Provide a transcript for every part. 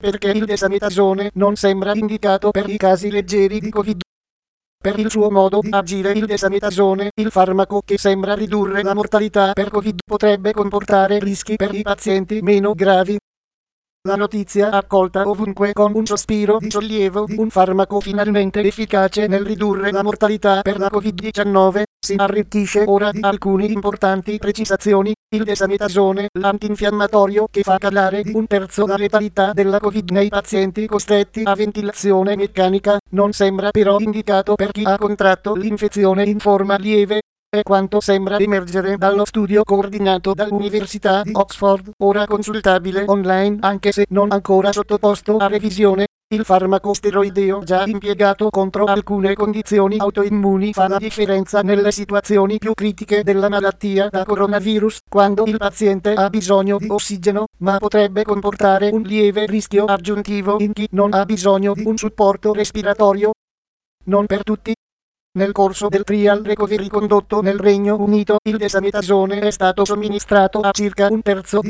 perché il desametasone non sembra indicato per i casi leggeri di Covid. Per il suo modo di agire il desametasone, il farmaco che sembra ridurre la mortalità per Covid potrebbe comportare rischi per i pazienti meno gravi. La notizia accolta ovunque con un sospiro di sollievo, un farmaco finalmente efficace nel ridurre la mortalità per la Covid-19, si arricchisce ora di alcune importanti precisazioni. Il desametasone, l'antinfiammatorio che fa calare di un terzo la letalità della Covid nei pazienti costretti a ventilazione meccanica, non sembra però indicato per chi ha contratto l'infezione in forma lieve. È quanto sembra emergere dallo studio coordinato dall'Università di Oxford, ora consultabile online anche se non ancora sottoposto a revisione. Il farmaco steroideo già impiegato contro alcune condizioni autoimmuni fa la differenza nelle situazioni più critiche della malattia da coronavirus, quando il paziente ha bisogno di ossigeno, ma potrebbe comportare un lieve rischio aggiuntivo in chi non ha bisogno di un supporto respiratorio. Non per tutti. Nel corso del trial recovery condotto nel Regno Unito, il desametasone è stato somministrato a circa un terzo di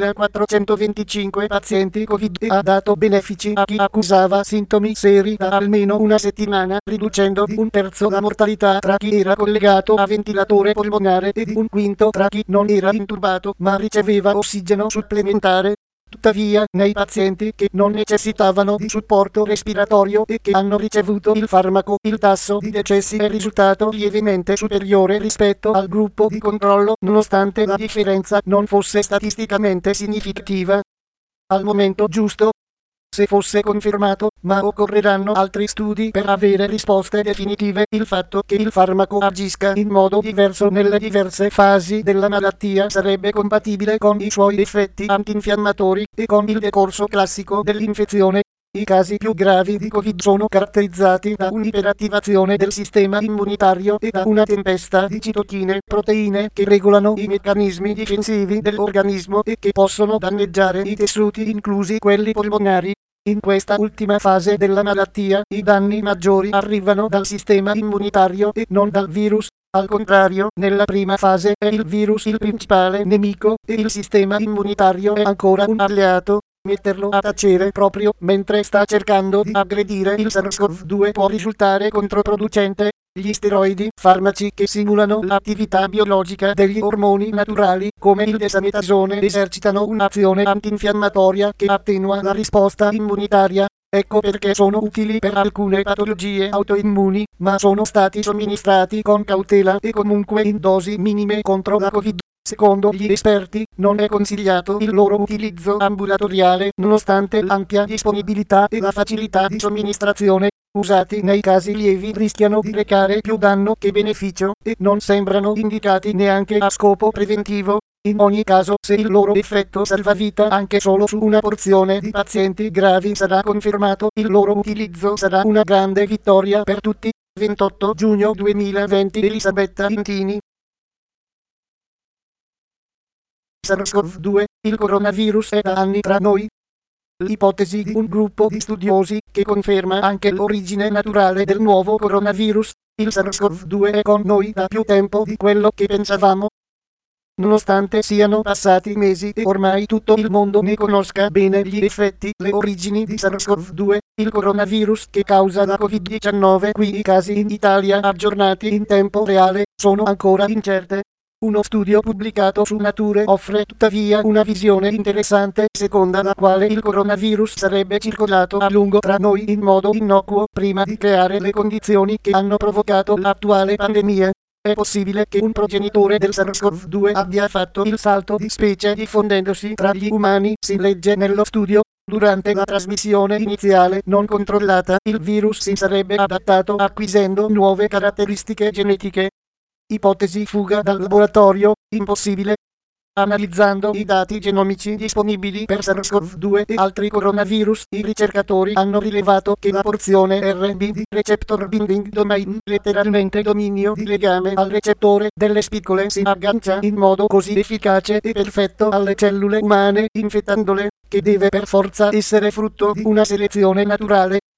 6.425 pazienti Covid e ha dato benefici a chi accusava sintomi seri da almeno una settimana, riducendo di un terzo la mortalità tra chi era collegato a ventilatore polmonare e di un quinto tra chi non era intubato ma riceveva ossigeno supplementare. Tuttavia, nei pazienti che non necessitavano di supporto respiratorio e che hanno ricevuto il farmaco, il tasso di decessi è risultato lievemente superiore rispetto al gruppo di controllo, nonostante la differenza non fosse statisticamente significativa. Al momento giusto, se fosse confermato, ma occorreranno altri studi per avere risposte definitive. Il fatto che il farmaco agisca in modo diverso nelle diverse fasi della malattia sarebbe compatibile con i suoi effetti antinfiammatori e con il decorso classico dell'infezione. I casi più gravi di Covid sono caratterizzati da un'iperattivazione del sistema immunitario e da una tempesta di citokine, proteine che regolano i meccanismi difensivi dell'organismo e che possono danneggiare i tessuti inclusi quelli polmonari. In questa ultima fase della malattia, i danni maggiori arrivano dal sistema immunitario e non dal virus. Al contrario, nella prima fase è il virus il principale nemico e il sistema immunitario è ancora un alleato. Metterlo a tacere proprio mentre sta cercando di aggredire il SARS-CoV-2 può risultare controproducente. Gli steroidi, farmaci che simulano l'attività biologica degli ormoni naturali, come il desametasone, esercitano un'azione antinfiammatoria che attenua la risposta immunitaria. Ecco perché sono utili per alcune patologie autoimmuni, ma sono stati somministrati con cautela e comunque in dosi minime contro la Covid. Secondo gli esperti, non è consigliato il loro utilizzo ambulatoriale, nonostante l'ampia disponibilità e la facilità di somministrazione. Usati nei casi lievi rischiano di recare più danno che beneficio e non sembrano indicati neanche a scopo preventivo. In ogni caso, se il loro effetto salvavita anche solo su una porzione di pazienti gravi sarà confermato, il loro utilizzo sarà una grande vittoria per tutti. 28 giugno 2020 Elisabetta Intini. SARS-CoV-2, il coronavirus è da anni tra noi. L'ipotesi di un gruppo di studiosi che conferma anche l'origine naturale del nuovo coronavirus, il SARS-CoV-2 è con noi da più tempo di quello che pensavamo. Nonostante siano passati mesi e ormai tutto il mondo ne conosca bene gli effetti, le origini di SARS-CoV-2, il coronavirus che causa la Covid-19, qui i casi in Italia aggiornati in tempo reale, sono ancora incerte. Uno studio pubblicato su Nature offre tuttavia una visione interessante, secondo la quale il coronavirus sarebbe circolato a lungo tra noi in modo innocuo prima di creare le condizioni che hanno provocato l'attuale pandemia. È possibile che un progenitore del SARS-CoV-2 abbia fatto il salto di specie diffondendosi tra gli umani, si legge nello studio. Durante la trasmissione iniziale non controllata, il virus si sarebbe adattato acquisendo nuove caratteristiche genetiche. Ipotesi fuga dal laboratorio, impossibile. Analizzando i dati genomici disponibili per SARS-CoV-2 e altri coronavirus, i ricercatori hanno rilevato che la porzione RBD Receptor Binding Domain, letteralmente dominio di legame al recettore delle spicole, si aggancia in modo così efficace e perfetto alle cellule umane, infettandole, che deve per forza essere frutto di una selezione naturale.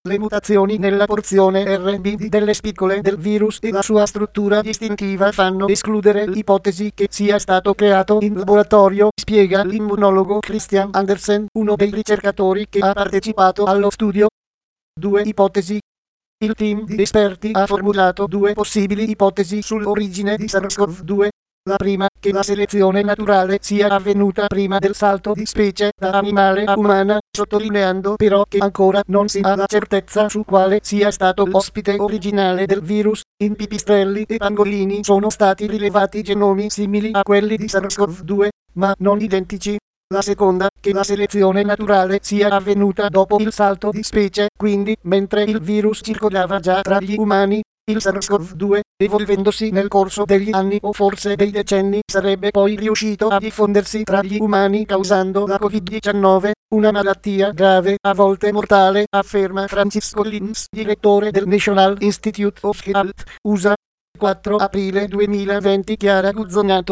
Le mutazioni nella porzione RBD delle spicole del virus e la sua struttura distintiva fanno escludere l'ipotesi che sia stato creato in laboratorio, spiega l'immunologo Christian Andersen, uno dei ricercatori che ha partecipato allo studio. Due ipotesi. Il team di esperti ha formulato due possibili ipotesi sull'origine di SARS-CoV-2. La prima, che la selezione naturale sia avvenuta prima del salto di specie da animale a umana, sottolineando però che ancora non si ha la certezza su quale sia stato l'ospite originale del virus. In pipistrelli e pangolini sono stati rilevati genomi simili a quelli di SARS-CoV-2, ma non identici. La seconda, che la selezione naturale sia avvenuta dopo il salto di specie, quindi mentre il virus circolava già tra gli umani. Il SARS-CoV-2, evolvendosi nel corso degli anni o forse dei decenni, sarebbe poi riuscito a diffondersi tra gli umani causando la Covid-19, una malattia grave, a volte mortale, afferma Francis Collins, direttore del National Institute of Health, USA. 4 aprile 2020. Chiara Guzzonato.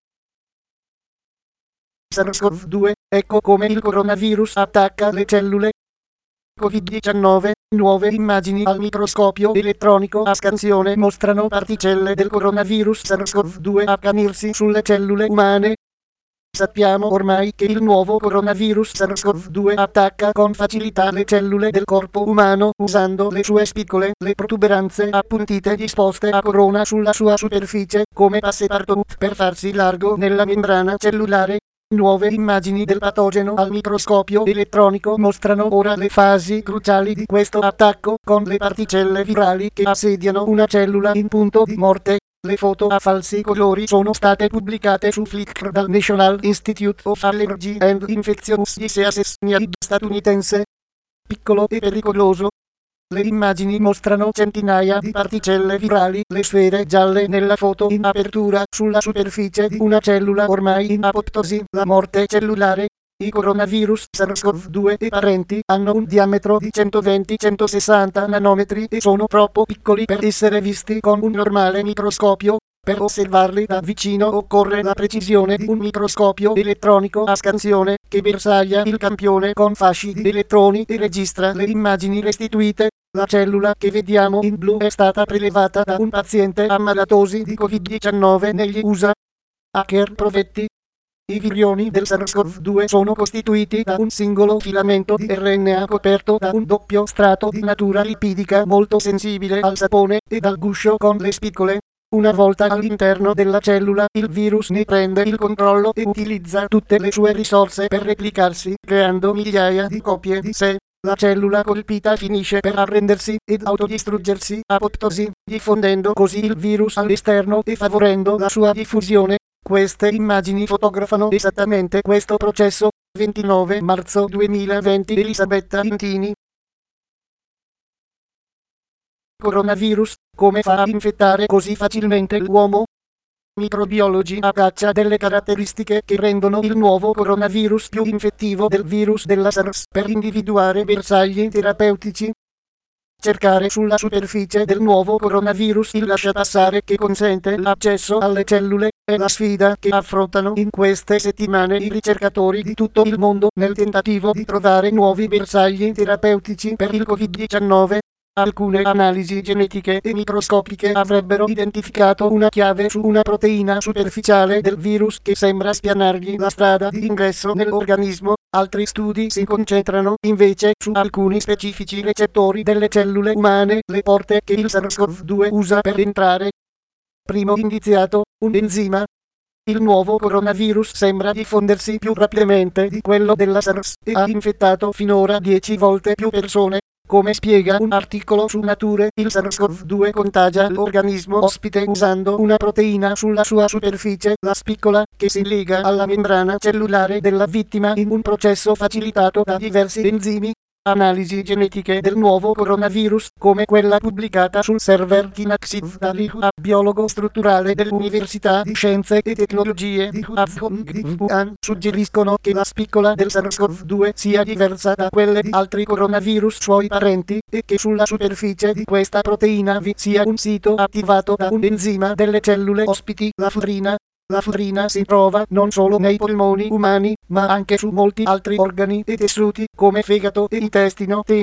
SARS-CoV-2, ecco come il coronavirus attacca le cellule. Covid-19, nuove immagini al microscopio elettronico a scansione mostrano particelle del coronavirus SARS-CoV-2 accanirsi sulle cellule umane. Sappiamo ormai che il nuovo coronavirus SARS-CoV-2 attacca con facilità le cellule del corpo umano usando le sue spicole, le protuberanze appuntite disposte a corona sulla sua superficie, come passepartout per farsi largo nella membrana cellulare. Nuove immagini del patogeno al microscopio elettronico mostrano ora le fasi cruciali di questo attacco, con le particelle virali che assediano una cellula in punto di morte. Le foto a falsi colori sono state pubblicate su Flickr dal National Institute of Allergy and Infectious Diseases statunitense. Piccolo e pericoloso. Le immagini mostrano centinaia di particelle virali, le sfere gialle nella foto in apertura, sulla superficie di una cellula ormai in apoptosi, la morte cellulare. I coronavirus SARS-CoV-2 e parenti hanno un diametro di 120-160 nanometri e sono troppo piccoli per essere visti con un normale microscopio. Per osservarli da vicino occorre la precisione di un microscopio elettronico a scansione, che bersaglia il campione con fasci di elettroni e registra le immagini restituite. La cellula che vediamo in blu è stata prelevata da un paziente ammalatosi di Covid-19 negli USA. Hacker protetti. I virioni del SARS-CoV-2 sono costituiti da un singolo filamento di RNA coperto da un doppio strato di natura lipidica molto sensibile al sapone e dal guscio con le spicole. Una volta all'interno della cellula, il virus ne prende il controllo e utilizza tutte le sue risorse per replicarsi, creando migliaia di copie di sé. La cellula colpita finisce per arrendersi ed autodistruggersi, apoptosi, diffondendo così il virus all'esterno e favorendo la sua diffusione. Queste immagini fotografano esattamente questo processo. 29 marzo 2020. Elisabetta Intini. Coronavirus, come fa a infettare così facilmente l'uomo? Microbiologi a caccia delle caratteristiche che rendono il nuovo coronavirus più infettivo del virus della SARS per individuare bersagli terapeutici. Cercare sulla superficie del nuovo coronavirus il lasciapassare che consente l'accesso alle cellule è la sfida che affrontano in queste settimane i ricercatori di tutto il mondo nel tentativo di trovare nuovi bersagli terapeutici per il Covid-19. Alcune analisi genetiche e microscopiche avrebbero identificato una chiave su una proteina superficiale del virus che sembra spianargli la strada di ingresso nell'organismo. Altri studi si concentrano invece su alcuni specifici recettori delle cellule umane, le porte che il SARS-CoV-2 usa per entrare. Primo indiziato, un enzima. Il nuovo coronavirus sembra diffondersi più rapidamente di quello della SARS e ha infettato finora 10 volte più persone. Come spiega un articolo su Nature, il SARS-CoV-2 contagia l'organismo ospite usando una proteina sulla sua superficie, la spicola, che si lega alla membrana cellulare della vittima in un processo facilitato da diversi enzimi. Analisi genetiche del nuovo coronavirus, come quella pubblicata sul server Kinaxiv dall'IHU, biologo strutturale dell'Università di Scienze e Tecnologie di Wuhan, suggeriscono che la spicola del SARS-CoV-2 sia diversa da quelle di altri coronavirus suoi parenti, e che sulla superficie di questa proteina vi sia un sito attivato da un enzima delle cellule ospiti, la furina. La furina si trova non solo nei polmoni umani, ma anche su molti altri organi e tessuti, come fegato e intestino tenue.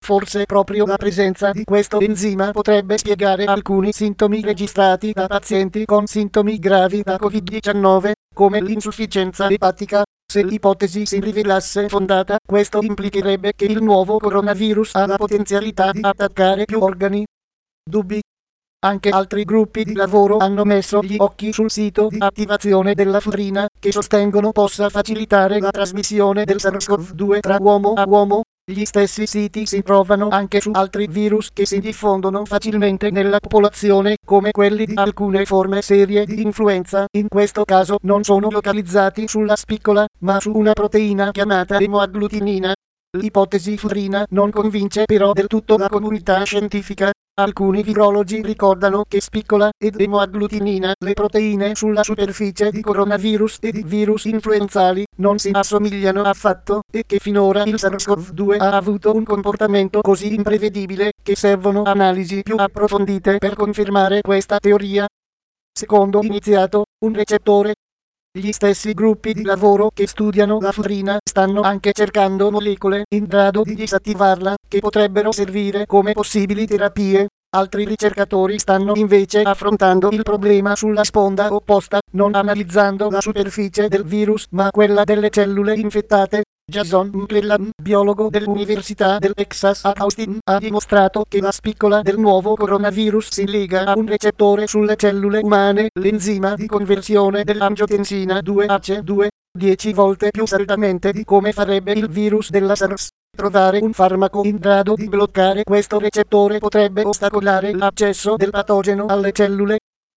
Forse proprio la presenza di questo enzima potrebbe spiegare alcuni sintomi registrati da pazienti con sintomi gravi da Covid-19, come l'insufficienza epatica. Se l'ipotesi si rivelasse fondata, questo implicherebbe che il nuovo coronavirus ha la potenzialità di attaccare più organi. Dubbi. Anche altri gruppi di lavoro hanno messo gli occhi sul sito di attivazione della furina, che sostengono possa facilitare la trasmissione del SARS-CoV-2 tra uomo a uomo. Gli stessi siti si trovano anche su altri virus che si diffondono facilmente nella popolazione, come quelli di alcune forme serie di influenza. In questo caso non sono localizzati sulla spicola, ma su una proteina chiamata emoagglutinina. L'ipotesi furina non convince però del tutto la comunità scientifica. Alcuni virologi ricordano che spicola ed emoagglutinina, le proteine sulla superficie di coronavirus e di virus influenzali, non si assomigliano affatto, e che finora il SARS-CoV-2 ha avuto un comportamento così imprevedibile che servono analisi più approfondite per confermare questa teoria. Secondo iniziato, un recettore. Gli stessi gruppi di lavoro che studiano la furina stanno anche cercando molecole in grado di disattivarla, che potrebbero servire come possibili terapie. Altri ricercatori stanno invece affrontando il problema sulla sponda opposta, non analizzando la superficie del virus ma quella delle cellule infettate. Jason McClellan, biologo dell'Università del Texas a Austin, ha dimostrato che la spicola del nuovo coronavirus si lega a un recettore sulle cellule umane, l'enzima di conversione dell'angiotensina 2AC2, 10 volte più saldamente di come farebbe il virus della SARS. Trovare un farmaco in grado di bloccare questo recettore potrebbe ostacolare l'accesso del patogeno alle cellule.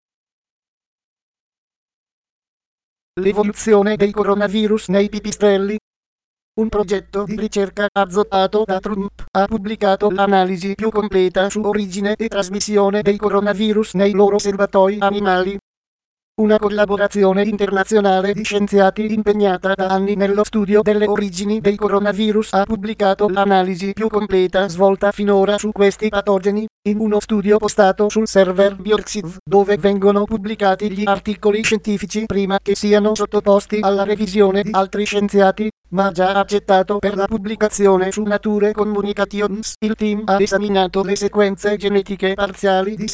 L'evoluzione dei coronavirus nei pipistrelli. Un progetto di ricerca azzoppato da Trump ha pubblicato l'analisi più completa su origine e trasmissione dei coronavirus nei loro serbatoi animali. Una collaborazione internazionale di scienziati impegnata da anni nello studio delle origini dei coronavirus ha pubblicato l'analisi più completa svolta finora su questi patogeni, in uno studio postato sul server bioRxiv, dove vengono pubblicati gli articoli scientifici prima che siano sottoposti alla revisione di altri scienziati, ma già accettato per la pubblicazione su Nature Communications. Il team ha esaminato le sequenze genetiche parziali di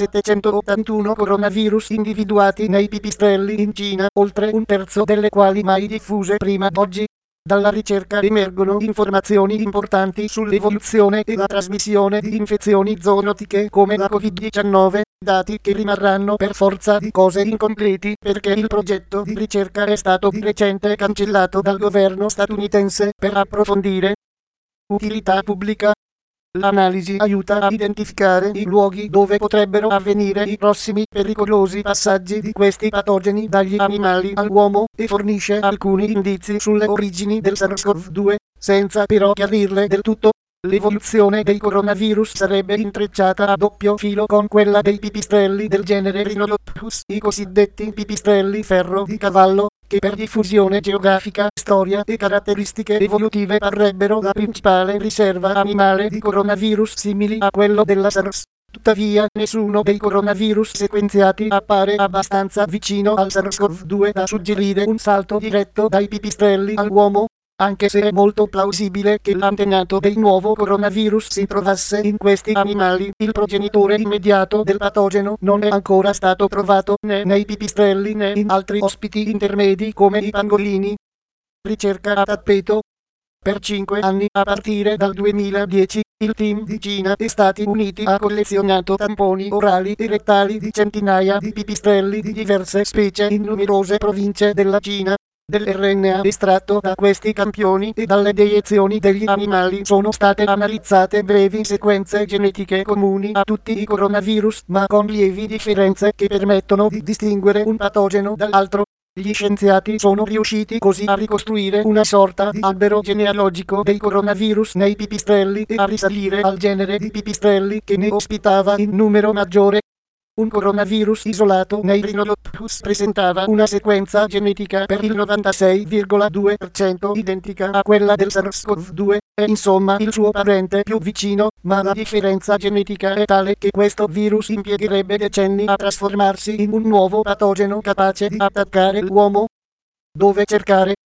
781 coronavirus individuati nei pipistrelli in Cina, oltre un terzo delle quali mai diffuse prima d'oggi. Dalla ricerca emergono informazioni importanti sull'evoluzione e la trasmissione di infezioni zoonotiche come la Covid-19, dati che rimarranno per forza di cose incompleti perché il progetto di ricerca è stato di recente cancellato dal governo statunitense per approfondire. Utilità pubblica. L'analisi aiuta a identificare i luoghi dove potrebbero avvenire i prossimi pericolosi passaggi di questi patogeni dagli animali all'uomo e fornisce alcuni indizi sulle origini del SARS-CoV-2, senza però chiarirle del tutto. L'evoluzione dei coronavirus sarebbe intrecciata a doppio filo con quella dei pipistrelli del genere Rhinolopus, i cosiddetti pipistrelli ferro di cavallo, che per diffusione geografica, storia e caratteristiche evolutive parrebbero la principale riserva animale di coronavirus simili a quello della SARS. Tuttavia, nessuno dei coronavirus sequenziati appare abbastanza vicino al SARS-CoV-2 da suggerire un salto diretto dai pipistrelli all'uomo, anche se è molto plausibile che l'antenato del nuovo coronavirus si trovasse in questi animali. Il progenitore immediato del patogeno non è ancora stato trovato né nei pipistrelli né in altri ospiti intermedi come i pangolini. Ricerca a tappeto. Per 5 anni, a partire dal 2010, il team di Cina e Stati Uniti ha collezionato tamponi orali e rettali di centinaia di pipistrelli di diverse specie in numerose province della Cina. Dell'RNA estratto da questi campioni e dalle deiezioni degli animali sono state analizzate brevi sequenze genetiche comuni a tutti i coronavirus, ma con lievi differenze che permettono di distinguere un patogeno dall'altro. Gli scienziati sono riusciti così a ricostruire una sorta di albero genealogico dei coronavirus nei pipistrelli e a risalire al genere di pipistrelli che ne ospitava in numero maggiore. Un coronavirus isolato nei Rhinolopus presentava una sequenza genetica per il 96,2% identica a quella del SARS-CoV-2, è insomma il suo parente più vicino, ma la differenza genetica è tale che questo virus impiegherebbe decenni a trasformarsi in un nuovo patogeno capace di attaccare l'uomo. Dove cercare?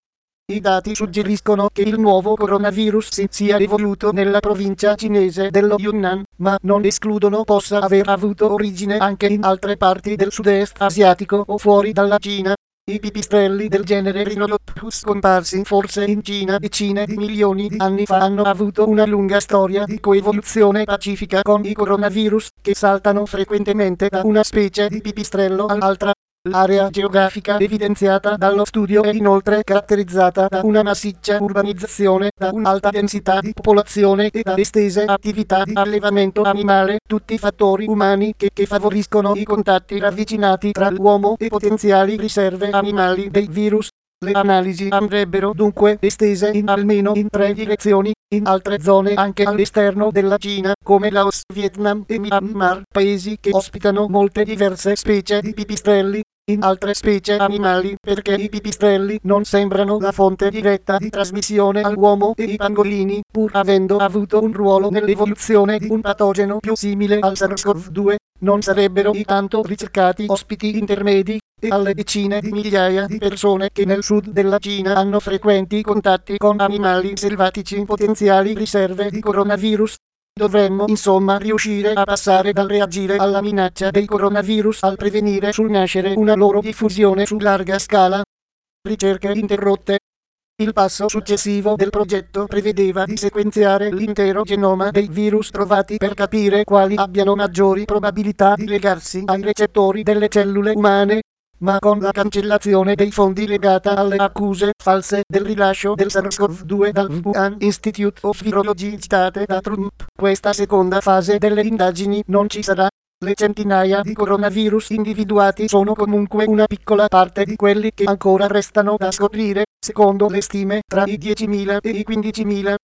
I dati suggeriscono che il nuovo coronavirus si sia evoluto nella provincia cinese dello Yunnan, ma non escludono possa aver avuto origine anche in altre parti del sud-est asiatico o fuori dalla Cina. I pipistrelli del genere Rhinolopus, scomparsi forse in Cina decine di milioni di anni fa, hanno avuto una lunga storia di coevoluzione pacifica con i coronavirus, che saltano frequentemente da una specie di pipistrello all'altra. L'area geografica evidenziata dallo studio è inoltre caratterizzata da una massiccia urbanizzazione, da un'alta densità di popolazione e da estese attività di allevamento animale, tutti fattori umani che favoriscono i contatti ravvicinati tra l'uomo e potenziali riserve animali dei virus. Le analisi andrebbero dunque estese in almeno in 3 direzioni, in altre zone anche all'esterno della Cina, come Laos, Vietnam e Myanmar, paesi che ospitano molte diverse specie di pipistrelli. In altre specie animali, perché i pipistrelli non sembrano la fonte diretta di trasmissione all'uomo e i pangolini, pur avendo avuto un ruolo nell'evoluzione di un patogeno più simile al SARS-CoV-2, non sarebbero i tanto ricercati ospiti intermedi, e alle decine di migliaia di persone che nel sud della Cina hanno frequenti contatti con animali selvatici potenziali riserve di coronavirus. Dovremmo insomma riuscire a passare dal reagire alla minaccia dei coronavirus al prevenire sul nascere una loro diffusione su larga scala. Ricerche interrotte. Il passo successivo del progetto prevedeva di sequenziare l'intero genoma dei virus trovati per capire quali abbiano maggiori probabilità di legarsi ai recettori delle cellule umane. Ma con la cancellazione dei fondi legata alle accuse false del rilascio del SARS-CoV-2 dal Wuhan Institute of Virology citate da Trump, questa seconda fase delle indagini non ci sarà. Le centinaia di coronavirus individuati sono comunque una piccola parte di quelli che ancora restano da scoprire, secondo le stime tra i 10.000 e i 15.000.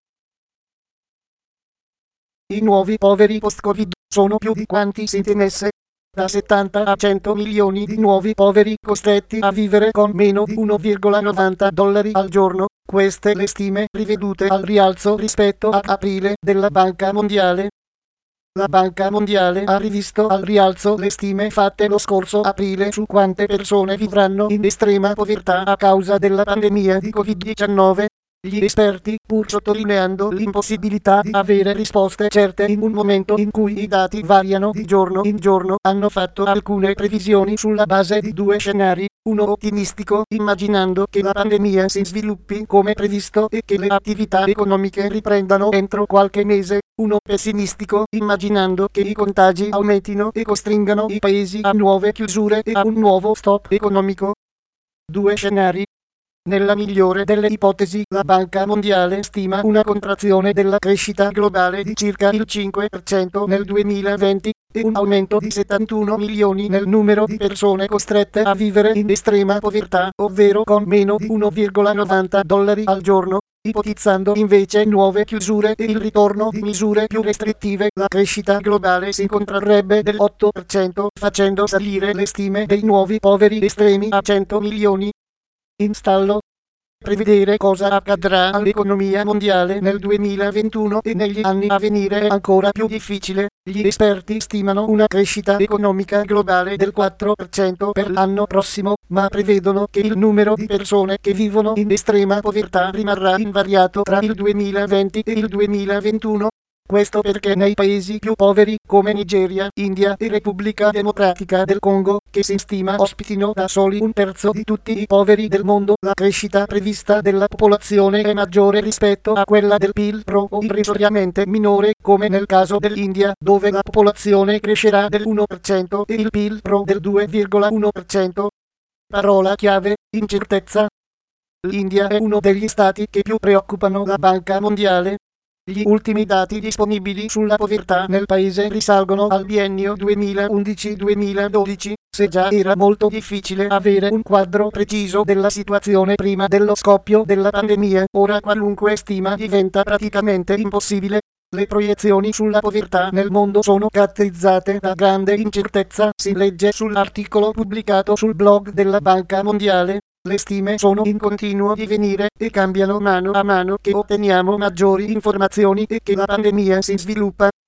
I nuovi poveri post-Covid sono più di quanti si temesse. Da 70 a 100 milioni di nuovi poveri costretti a vivere con meno di $1,90 al giorno, queste le stime rivedute al rialzo rispetto a aprile della Banca Mondiale. La Banca Mondiale ha rivisto al rialzo le stime fatte lo scorso aprile su quante persone vivranno in estrema povertà a causa della pandemia di Covid-19. Gli esperti, pur sottolineando l'impossibilità di avere risposte certe in un momento in cui i dati variano di giorno in giorno, hanno fatto alcune previsioni sulla base di 2 scenari, uno ottimistico, immaginando che la pandemia si sviluppi come previsto e che le attività economiche riprendano entro qualche mese, uno pessimistico, immaginando che i contagi aumentino e costringano i paesi a nuove chiusure e a un nuovo stop economico. 2 scenari. Nella migliore delle ipotesi, la Banca Mondiale stima una contrazione della crescita globale di circa il 5% nel 2020 e un aumento di 71 milioni nel numero di persone costrette a vivere in estrema povertà, ovvero con meno di $1,90 al giorno. Ipotizzando invece nuove chiusure e il ritorno di misure più restrittive, la crescita globale si contrarrebbe del 8%, facendo salire le stime dei nuovi poveri estremi a 100 milioni. In stallo. Prevedere cosa accadrà all'economia mondiale nel 2021 e negli anni a venire è ancora più difficile. Gli esperti stimano una crescita economica globale del 4% per l'anno prossimo, ma prevedono che il numero di persone che vivono in estrema povertà rimarrà invariato tra il 2020 e il 2021. Questo perché nei paesi più poveri, come Nigeria, India e Repubblica Democratica del Congo, che si stima ospitino da soli un terzo di tutti i poveri del mondo, la crescita prevista della popolazione è maggiore rispetto a quella del PIL pro o irrisoriamente minore, come nel caso dell'India, dove la popolazione crescerà del 1% e il PIL pro del 2,1%. Parola chiave: incertezza. L'India è uno degli stati che più preoccupano la Banca Mondiale. Gli ultimi dati disponibili sulla povertà nel paese risalgono al biennio 2011-2012, se già era molto difficile avere un quadro preciso della situazione prima dello scoppio della pandemia, ora qualunque stima diventa praticamente impossibile. Le proiezioni sulla povertà nel mondo sono caratterizzate da grande incertezza, si legge sull'articolo pubblicato sul blog della Banca Mondiale. Le stime sono in continuo divenire e cambiano mano a mano che otteniamo maggiori informazioni e che la pandemia si sviluppa.